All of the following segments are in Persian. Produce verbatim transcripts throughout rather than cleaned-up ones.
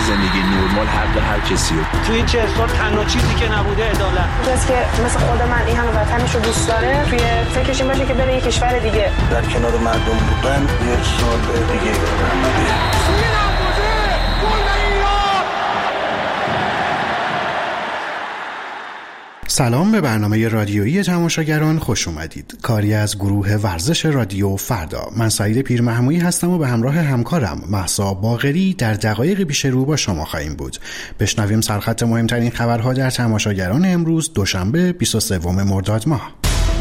زندگی نرمال حق هر کسی رو. تو این چه سال تنها چیزی که نبوده عدالت. کسی که مثل خود من این همه وطنش رو دوست داره توی فکرش این باشه که بره یه کشور دیگه در کنار مردم بودن یه سال دیگه دارم. سلام به برنامه رادیویی تماشاگران خوش اومدید. کاری از گروه ورزش رادیو فردا. من سعید پیرمحمودی هستم و به همراه همکارم مهسا باقری در دقایق پیش رو با شما خواهیم بود. بشنویم سرخط مهمترین خبرها در تماشاگران امروز دوشنبه بیست و سوم مرداد ماه.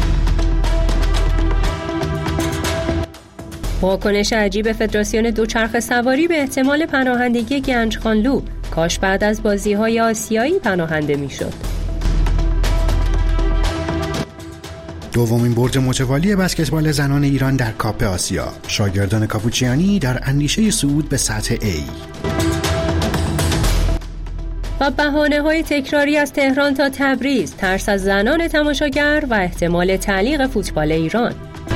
واکنش عجیب فدراسیون دوچرخه سواری به احتمال پناهندگی گنجخانلو. کاش بعد از بازی‌های آسیایی پناهنده می‌شد. دومین برد متوالی بسکتبال زنان ایران در کاپ آسیا. شاگردان کاپوچیانی در اندیشه صعود به سطح A. و بهانه‌های تکراری از تهران تا تبریز، ترس از زنان تماشاگر و احتمال تعلیق فوتبال ایران.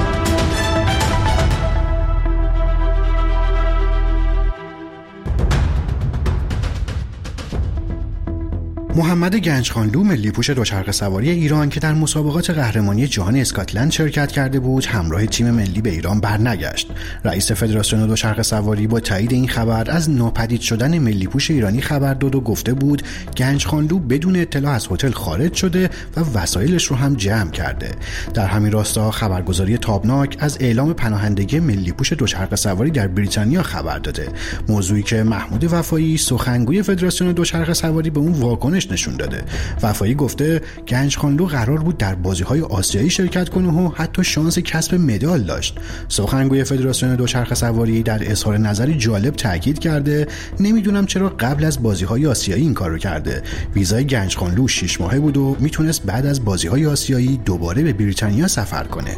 محمد گنجخانلو ملی‌پوش دوچرخه سواری ایران که در مسابقات قهرمانی جهان اسکاتلند شرکت کرده بود همراه تیم ملی به ایران برنگشت. رئیس فدراسیون دوچرخه سواری با تایید این خبر از ناپدید شدن ملی‌پوش ایرانی خبر داد و گفته بود گنجخانلو بدون اطلاع از هتل خارج شده و وسایلش رو هم جمع کرده. در همین راستا خبرگزاری تابناک از اعلام پناهندگی ملی‌پوش دوچرخه سواری در بریتانیا خبر داده. موضوعی که محمود وفایی سخنگوی فدراسیون دوچرخه سواری به اون واکنش نشون داده. وفایی گفته گنجخانلو قرار بود در بازی‌های آسیایی شرکت کنه و حتی شانس کسب مدال داشت. سخنگوی فدراسیون دوچرخه سواری در اظهار نظری جالب تاکید کرده نمیدونم چرا قبل از بازی‌های آسیایی این کارو کرده. ویزای گنجخانلو شش ماهه بود و میتونست بعد از بازی‌های آسیایی دوباره به بریتانیا سفر کنه.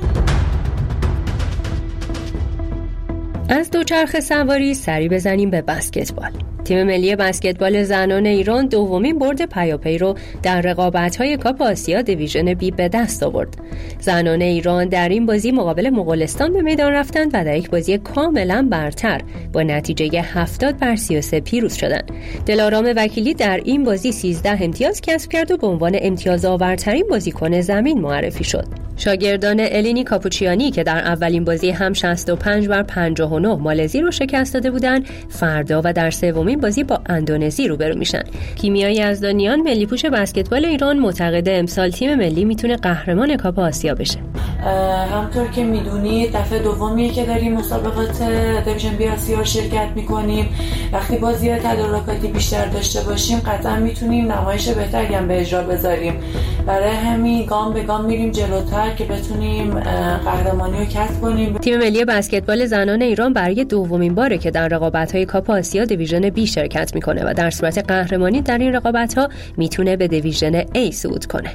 از دوچرخه سواری سری بزنیم به بسکتبال. تیم ملی بسکتبال زنان ایران دومین برد پیاپی رو در رقابت‌های کاپ آسیا دیویژن بی به دست آورد. زنان ایران در این بازی مقابل مغولستان به میدان رفتند و در یک بازی کاملا برتر با نتیجه هفتاد بر سی و سه پیروز شدند. دلارام وکیلی در این بازی سیزده امتیاز کسب کرد و به عنوان امتیازآورترین بازیکن زمین معرفی شد. شاگردان الینی کاپوچیانی که در اولین بازی هم شصت و پنج بر پنجاه و نه مالزی رو شکست داده بودند، فردا و در سومین بازی با اندونزی روبرو میشن. کیمیا یزدانیان ملی‌پوش بسکتبال ایران معتقد امسال تیم ملی میتونه قهرمان کاپ آسیا بشه. همونطور که میدونید دفعه دومیه که داریم مسابقات دیویژن بی آسیا شرکت میکنیم. وقتی بازی تدارکاتی بیشتر داشته باشیم قطعا میتونیم نمایش بهتری هم به اجرا بذاریم. برای همین گام به گام میریم جلوتر که بتونیم قهرمانی رو کسب کنیم. تیم ملی بسکتبال زنان ایران برای دومین باره که در رقابت‌های کاپ آسیا دیویژن بی شرکت میکنه و در صورت قهرمانی در این رقابت‌ها میتونه به دیویژن A صعود کنه.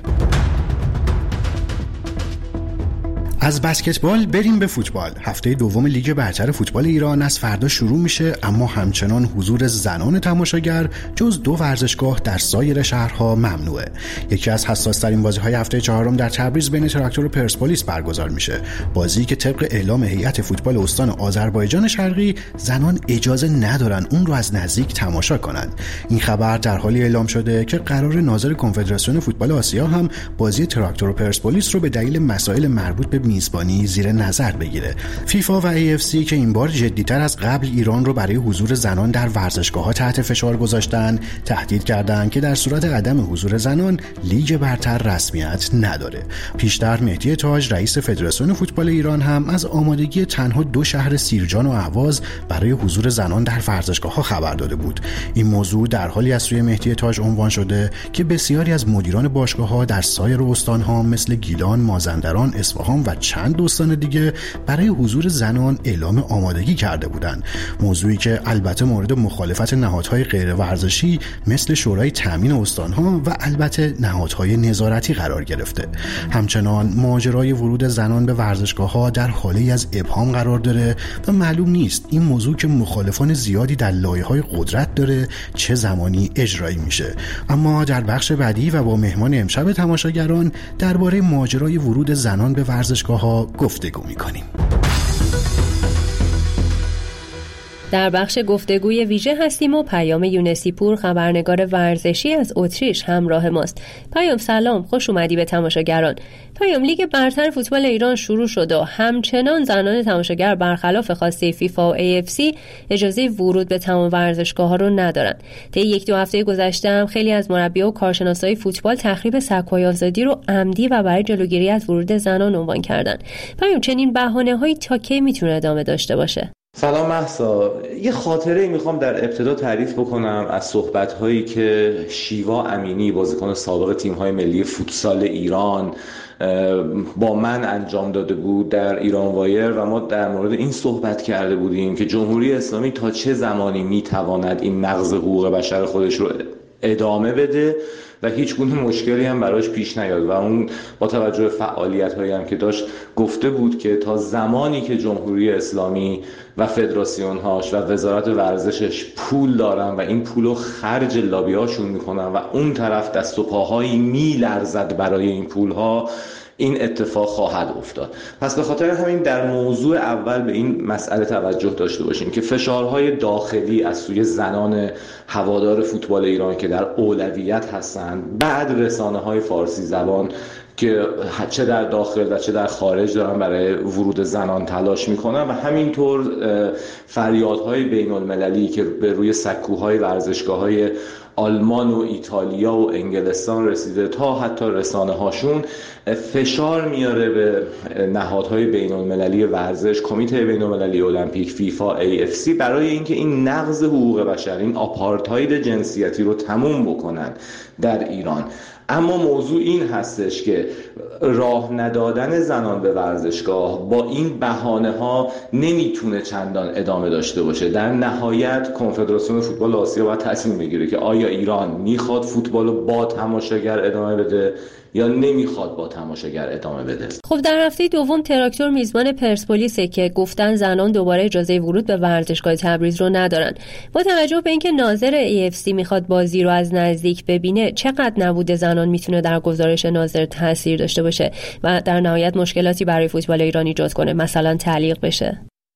از بسکتبال بریم به فوتبال. هفته دوم لیگ برتر فوتبال ایران از فردا شروع میشه، اما همچنان حضور زنان تماشاگر جز دو ورزشگاه در سایر شهرها ممنوعه. یکی از حساس‌ترین بازی‌های هفته چهارم در تبریز بین تراکتور و پرسپولیس برگزار میشه. بازی که طبق اعلام هیئت فوتبال استان آذربایجان شرقی زنان اجازه ندارن اون رو از نزدیک تماشا کنن. این خبر در حالی اعلام شده که قرار ناظر کنفدراسیون فوتبال آسیا هم بازی تراکتور و پرسپولیس رو به دلیل مسائل مربوط به میزبانی زیر نظر بگیره. فیفا و ای اف سی که این بار جدی‌تر از قبل ایران رو برای حضور زنان در ورزشگاه‌ها تحت فشار گذاشتن، تهدید کردند که در صورت عدم حضور زنان لیگ برتر رسمیت نداره. پیشتر مهدی تاج رئیس فدراسیون فوتبال ایران هم از آمادگی تنها دو شهر سیرجان و اهواز برای حضور زنان در ورزشگاه‌ها خبر داده بود. این موضوع در حالی از سوی مهدی تاج عنوان شده که بسیاری از مدیران باشگاه‌ها در سایر استان‌ها مثل گیلان، مازندران، اصفهان و چند استان دیگه برای حضور زنان اعلام آمادگی کرده بودند. موضوعی که البته مورد مخالفت نهادهای غیر ورزشی مثل شورای تامین استانها و البته نهادهای نظارتی قرار گرفته. همچنان ماجرای ورود زنان به ورزشگاه‌ها در حالی از ابهام قرار داره و معلوم نیست این موضوع که مخالفان زیادی در لایه‌های قدرت داره چه زمانی اجرایی میشه. اما در بخش بعدی و با مهمان امشب تماشاگران درباره ماجرای ورود زنان به ورزشگاه‌ها گفتگو می‌کنیم. در بخش گفتگوی ویژه هستیم و پیام یونسی پور خبرنگار ورزشی از اتریش همراه ماست. پیام سلام، خوش اومدی به تماشاگران. پیام، لیگ برتر فوتبال ایران شروع شد و همچنان زنان تماشاگر برخلاف خواسته فیفا و ای اف سی اجازه ورود به تمام ورزشگاه‌ها رو ندارن. طی یک دو هفته گذشته هم خیلی از مربی‌ها و کارشناسای فوتبال تخریب سکوی آزادی رو عمدی و برای جلوگیری از ورود زنان عنوان کردن. پیام، چنین بهانه‌هایی تا کی میتونه ادامه داشته باشه؟ سلام مهسا، یه خاطره میخوام در ابتدا تعریف بکنم از صحبت‌هایی که شیوا امینی بازیکن سابق تیم‌های ملی فوتسال ایران با من انجام داده بود در ایران وایر و ما در مورد این صحبت کرده بودیم که جمهوری اسلامی تا چه زمانی میتواند این نقض حقوق بشر خودش رو ادامه بده و هیچ گونه مشکلی هم براش پیش نیاد و اون با توجه به فعالیت‌هایی هم که داشت گفته بود که تا زمانی که جمهوری اسلامی و فدراسیون‌هاش و وزارت ورزشش پول دارن و این پولو خرج لابی‌هاشون میکنن و اون طرف دست و پاهایی میلرزد برای این پولها، این اتفاق خواهد افتاد. پس به خاطر همین در موضوع اول به این مسئله توجه داشته باشیم که فشارهای داخلی از سوی زنان هوادار فوتبال ایران که در اولویت هستند، بعد رسانه‌های فارسی زبان که چه در داخل و چه در خارج دارن برای ورود زنان تلاش میکنن و همینطور فریادهای بین المللی که به روی سکوهای ورزشگاه‌های آلمان و ایتالیا و انگلستان رسیده تا حتی رسانه هاشون فشار میاره به نهادهای بین المللی ورزش، کمیته بین المللی المپیک، فیفا، ای اف سی برای اینکه این نقض حقوق بشر، این آپارتاید جنسیتی رو تموم بکنن در ایران. اما موضوع این هستش که راه ندادن زنان به ورزشگاه با این بهانه ها نمیتونه چندان ادامه داشته باشه. در نهایت کنفدراسیون فوتبال آسیا باید تصمیم بگیره که آیا ایران میخواد فوتبال رو با تماشاگر ادامه بده یا نمیخواد با تماشاگر ادامه بده. خب در هفته دوم تراکتور میزبان پرسپولیسه که گفتن زنان دوباره اجازه ورود به ورزشگاه تبریز رو ندارن. با توجه به اینکه ناظر ای اف سی میخواد بازی رو از نزدیک ببینه، چقدر نبود زنان میتونه در گزارش ناظر تاثیر داشته باشه و در نهایت مشکلاتی برای فوتبال ایران ایجاد کنه، مثلا تعلیق بشه؟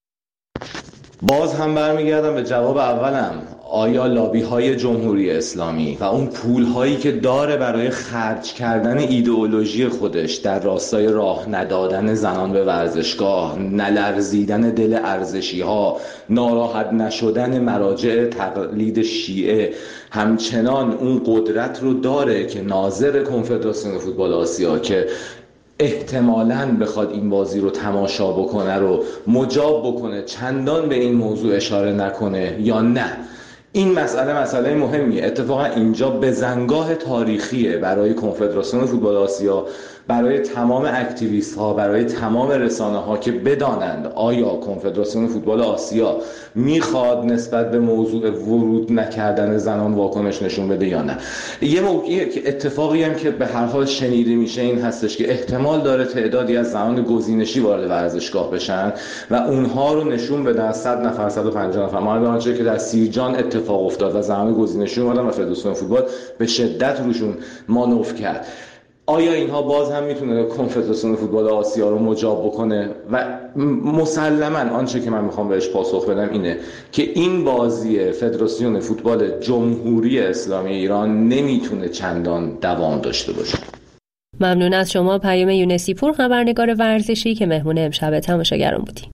باز هم برمیگردم به جواب اولم. آیا لابی های جمهوری اسلامی و اون پول هایی که داره برای خرج کردن ایدئولوژی خودش در راستای راه ندادن زنان به ورزشگاه، نلرزیدن دل ارزشی ها، ناراحت نشدن مراجع تقلید شیعه، همچنان اون قدرت رو داره که ناظر کنفدراسیون فوتبال آسیا که احتمالاً بخواد این بازی رو تماشا بکنه رو مجاب بکنه چندان به این موضوع اشاره نکنه یا نه؟ این مسئله مسئله مهمیه. اتفاقا اینجا بزنگاه تاریخیه برای کنفدراسیون فوتبال آسیا، برای تمام اکتیویست ها، برای تمام رسانه ها که بدانند آیا کنفدراسیون فوتبال آسیا میخواد نسبت به موضوع ورود نکردن زنان واکنش نشون بده یا نه. یه موقعی که اتفاقی هم که به هر حال شنیده میشه این هستش که احتمال داره تعدادی از زنان گزینشی وارد ورزشگاه بشن و اونها رو نشون بدن صد نفر صد و پنجاه نفر، مانند آنچه که در سیرجان اتفاق افتاد و زنان گزینشی اومدن و فدراسیون فوتبال به شدت روشون مانور کرد. آیا اینها باز هم میتونه کنفدراسیون فوتبال آسیا رو مجاب بکنه؟ و مسلماً آنچه که من میخوام بهش پاسخ بدم اینه که این بازی فدراسیون فوتبال جمهوری اسلامی ایران نمیتونه چندان دوام داشته باشه. ممنون از شما پیام یونسی پور خبرنگار ورزشی که مهمون امشب تماشاگران بودیم.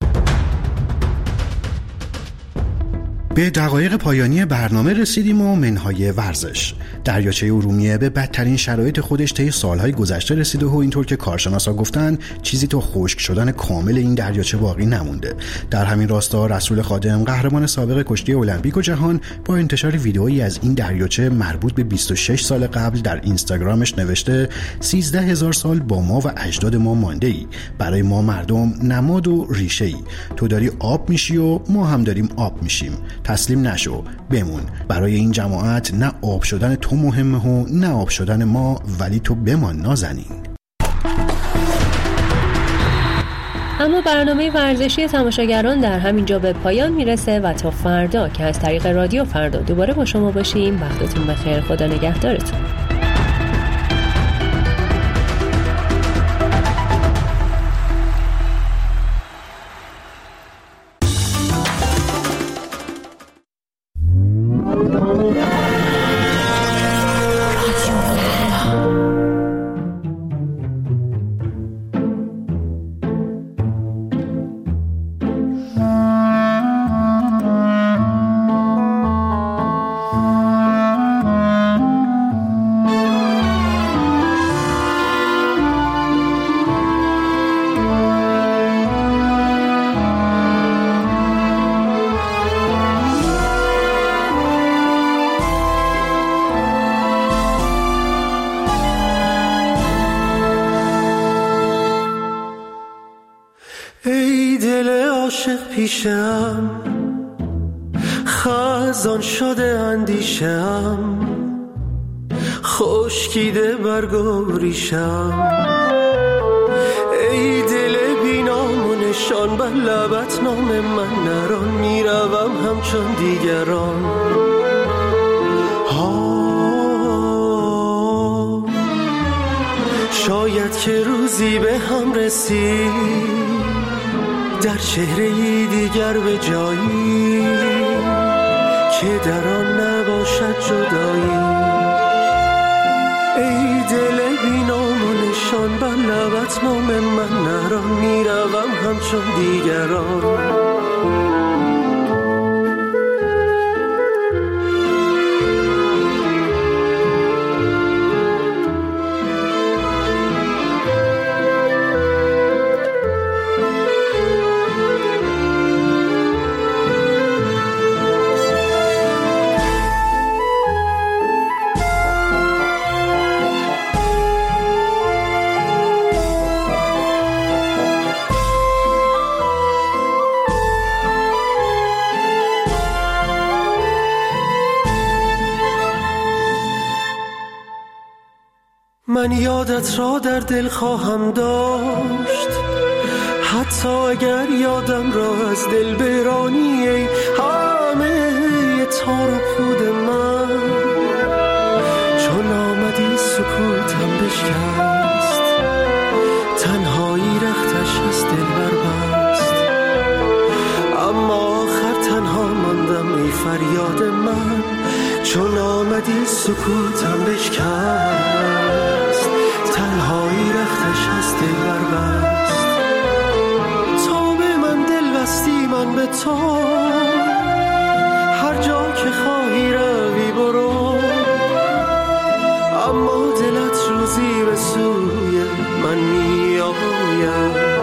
به دقایق پایانی برنامه رسیدیم و منهای ورزش. دریاچه ارومیه به بدترین شرایط خودش طی سالهای گذشته رسیده و اینطور که کارشناسا گفتن چیزی تا خشک شدن کامل این دریاچه باقی نمونده. در همین راستا رسول خادم، قهرمان سابق کشتی المپیک و جهان، با انتشار ویدئویی از این دریاچه مربوط به بیست و شش سال قبل در اینستاگرامش نوشته: سیزده هزار سال با ما و اجداد ما مانده ای، برای ما مردم نماد و ریشه ای، تو داری آب میشی و ما هم داریم آب میشیم، تسلیم نشو، بمون. برای این جماعت نه آب شدن تو مهمه و نه آب شدن ما، ولی تو بمان نازنین. اما برنامه ورزشی تماشاگران در همین جا به پایان میرسه و تا فردا که از طریق رادیو فردا دوباره با شما باشیم. وقتتون بخیر، خدا نگهدارتون. پیشم، خزان شده اندیشم، خشکیده برگ ریشم. ای دل بی نام و نشان، بر لبت نام من نران، میروم همچون دیگران. ها شاید که روزی به هم رسید، در چهره دیگر به جایی که در آن نباشد جدایی. ای دل بی نام و نشان، بر لبت نام من نران، میروم همچون دیگران. من یادت را در دل خواهم داشت، حتی اگر یادم را از دل برانی. ای همه تار و پود من، چون آمدی سکوتم بشکست، تنهایی رختش از دل بربست. اما آخر تنها ماندم ای فریاد من، چون آمدی سکوتم بشکست، تنهایی رختش از دل بربست. تا به من دل بستی من به تو، هر جا که خواهی روی برو، اما دلت روزی به سوی من می آید.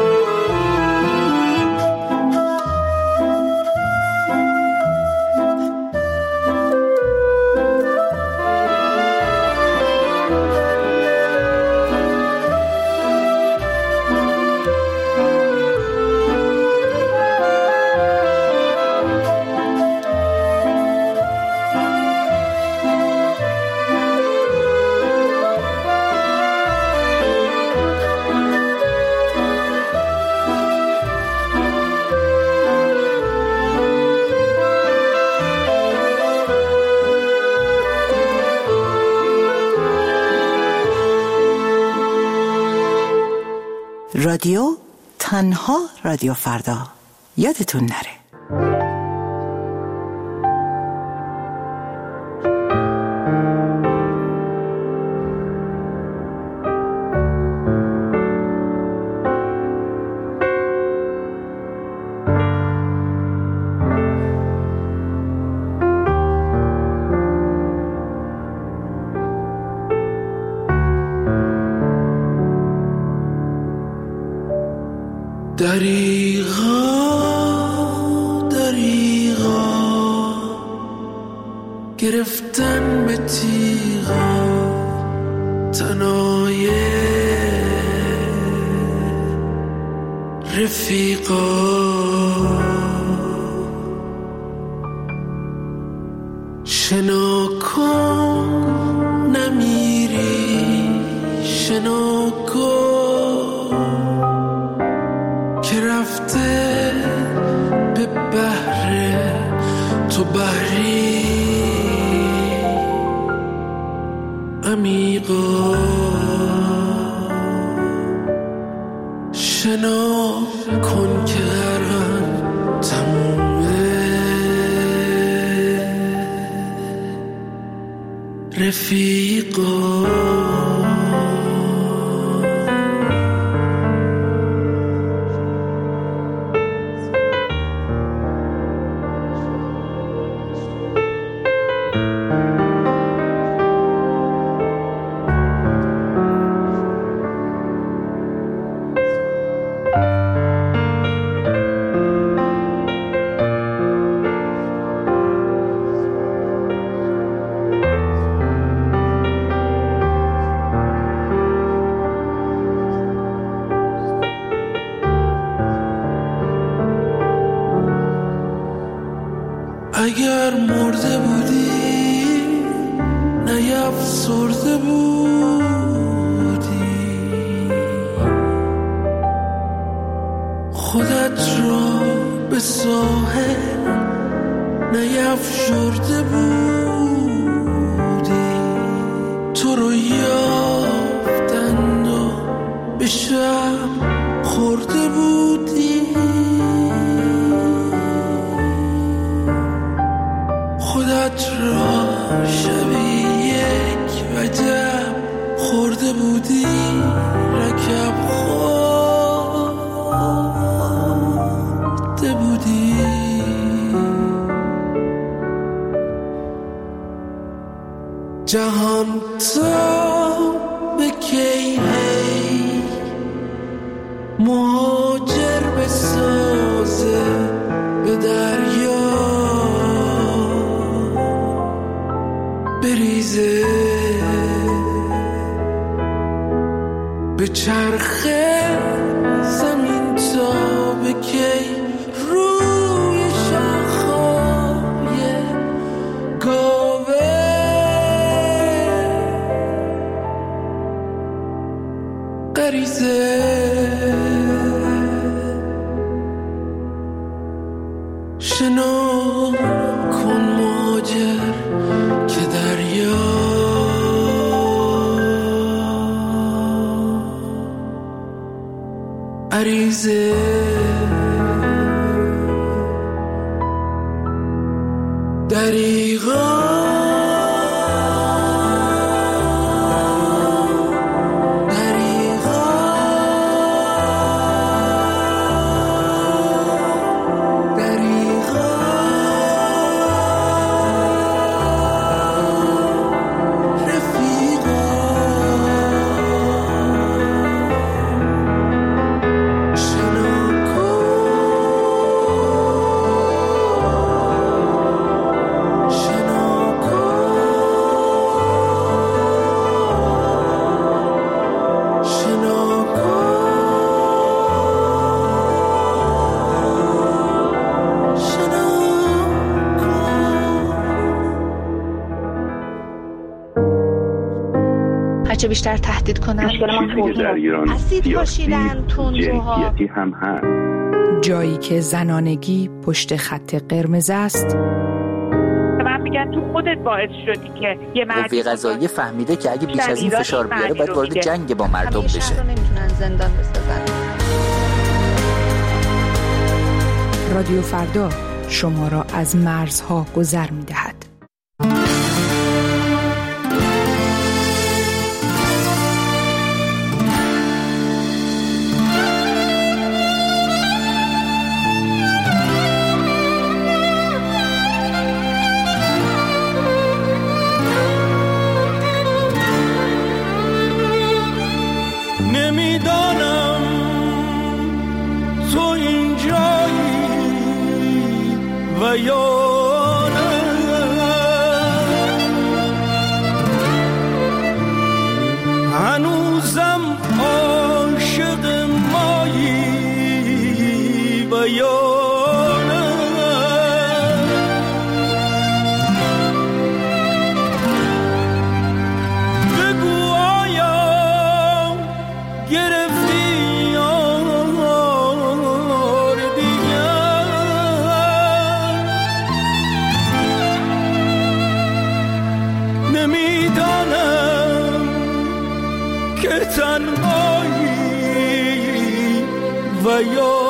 رادیو تنها رادیو فردا، یادتون نره. دریغا دریغا گرفتن به تیغا، تنای رفیقا، شنا کن نمیری، شنا کن که رفته به بحر تو بحری عمیقا. شنا کن که غرقم تمومه رفیقا. اگر مرده بودی نیفسرده بودی، خودت را به ساحل نیفشرده بودی، تو رو یافتند و به شب خورده بودی، خودت را شبی یک وجب خورده بودی، رکب خورده بودی. جهان تا به کی هی مهاجر بسازه به دریا، بریزه به چرخه زمین تا به کی روی شاخه‌های گاوه غریزه. شنا کن مهاجر که دریا عریزه، دریغا چه بیشتر تهدید کنن. مشکل ما در ایران اسید پاشیدن تندروها هم هست. جایی که زنانگی پشت خط قرمز است. من میگن تو خودت باعث شدی که یه مردی قوه قضاییه فهمیده که اگه بیش از این فشار بیاره باید وارد جنگ با مردم بشه. شهر رو نمیتونن زندان بسازن. رادیو فردا شما را از مرزها گذر میدهد. نمیدانم تو اینجایی و یا نه، هنوزم عاشق مایی و یا تنهایی و یا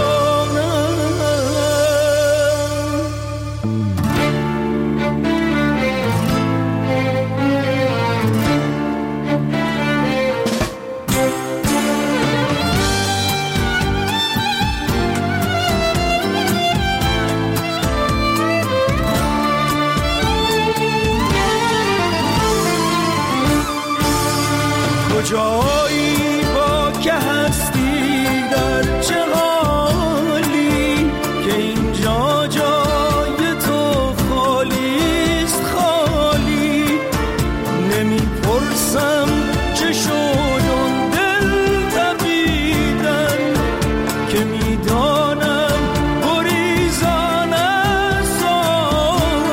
کجایی با که هستی در چه حالی که اینجا جای تو خالیست خالی، نمیپرسم چه شد اون دل تبیدن که میدانم گریزان از سالی.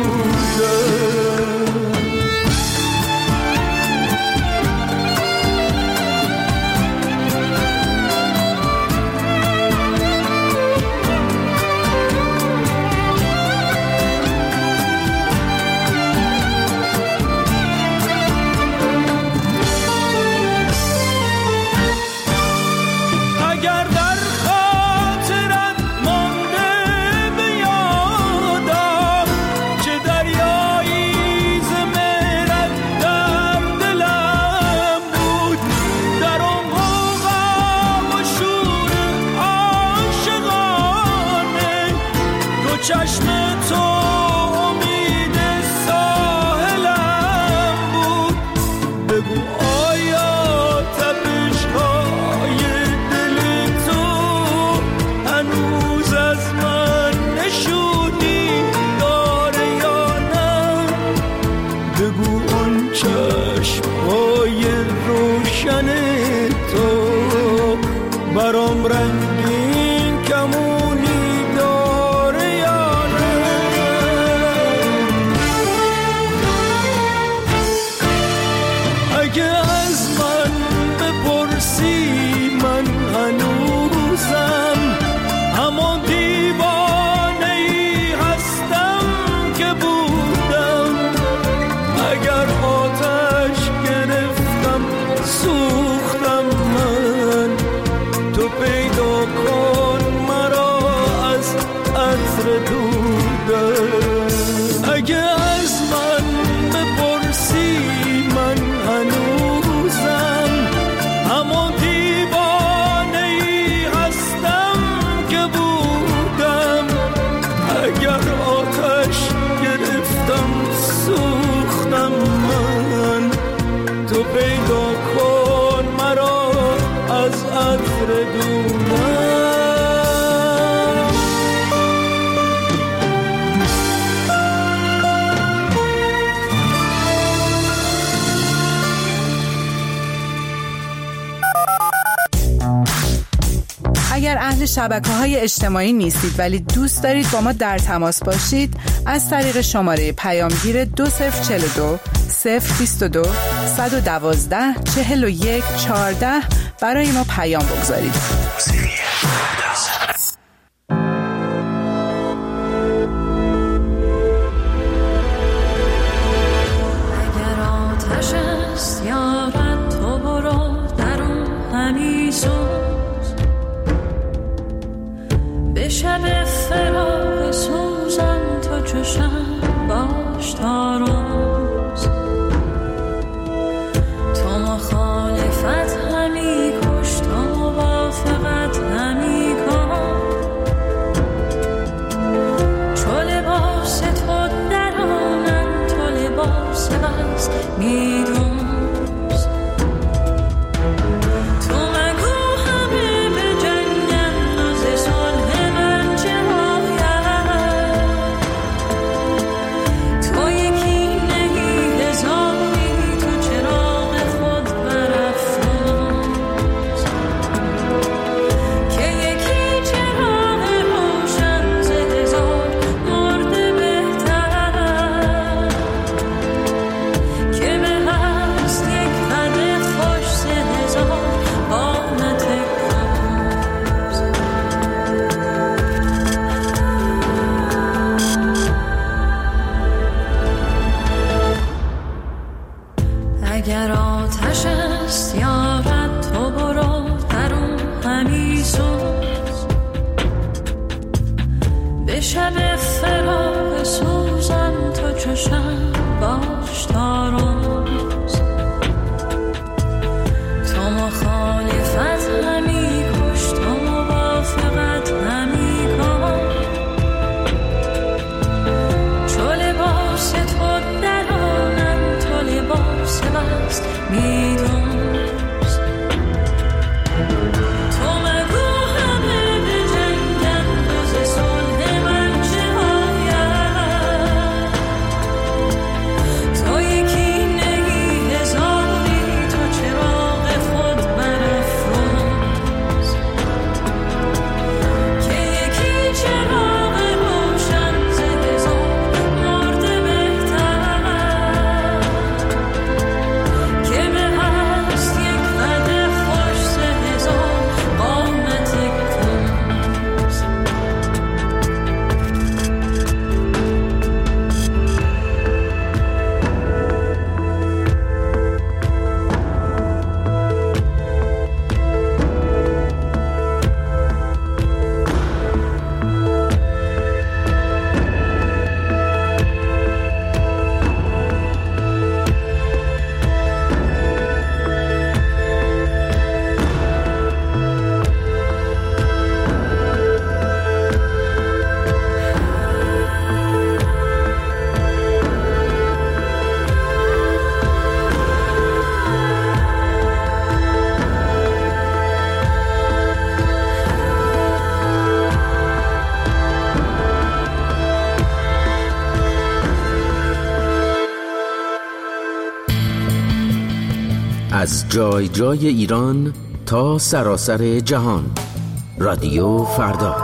اگر اهل شبکه‌های اجتماعی نیستید ولی دوست دارید با ما در تماس باشید، از طریق شماره پیامگیر دو صفر چهل و دو صفر بیست و دو صد و دوازده چهل و یک چهارده برای ما پیام بگذارید. اگر آتش است یارد تو برو در اون همی سوز، به شب فراق سوزم تو چشم باش تا روز، تو مخالفت همی کش تو موافقت همی کن، چو لباس تو درانم تو لباس بس میدون، اگر آتش است یارد تو برو در اون همی سوز، به شب فراق سوزم تو چشم باش تا روز، تو مخالفت همی کش تو موافقت همی کن، چو لباس تو درانم تو لباس بست میدوز، تو مگو همه به جنگن روز صلح من چه آید، از جای جای ایران تا سراسر جهان. رادیو فردا.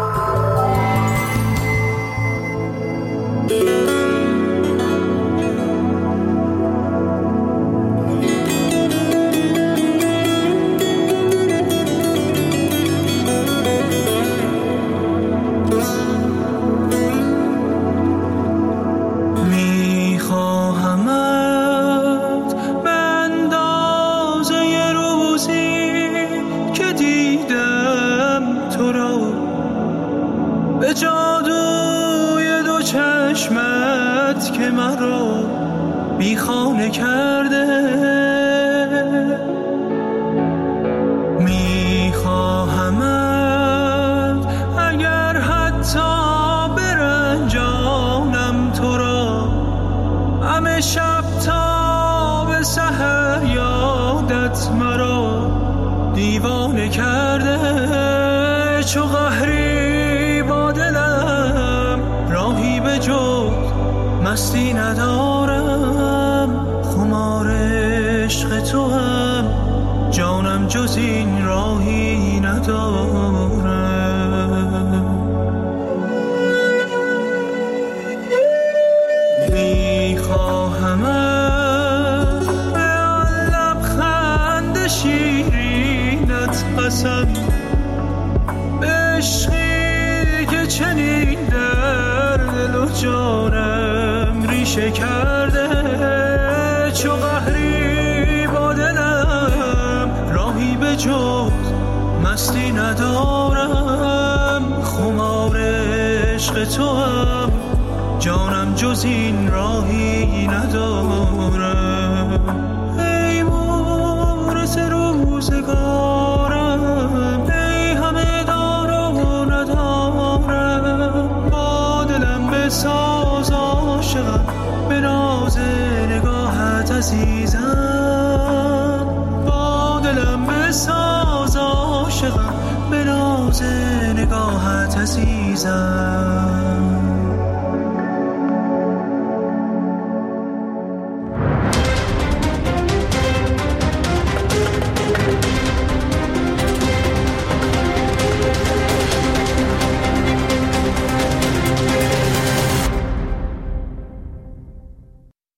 مستی ندارم، خمار عشق تو هم، جانم جز این راهی ندارم. میخواهمت به آن لبخند شیرینت قسم، به عشقی که چنین در دل و جانم ریشه کرده، چو قهری با دلم راهی به جز مستی ندارم، خمار عشق تو هم، جانم جز این راهی ندارم. ای مورث روزگارم، ای همه دار و ندارم، با دلم بساز عاشقم، به ناز نگاهت عزیزم، با دلم بساز عاشقم، به ناز نگاهت عزیزم.